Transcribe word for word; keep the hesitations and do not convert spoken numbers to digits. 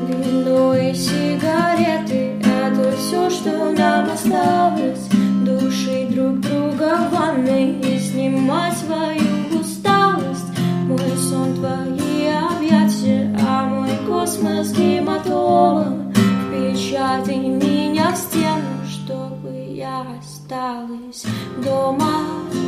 Вино и сигареты — это все, что нам осталось. Душить друг друга в ванной и снимать свою усталость. Мой сон — твои объятия, а мой космос — гематома. Впечатай меня в стену, чтобы я осталась дома.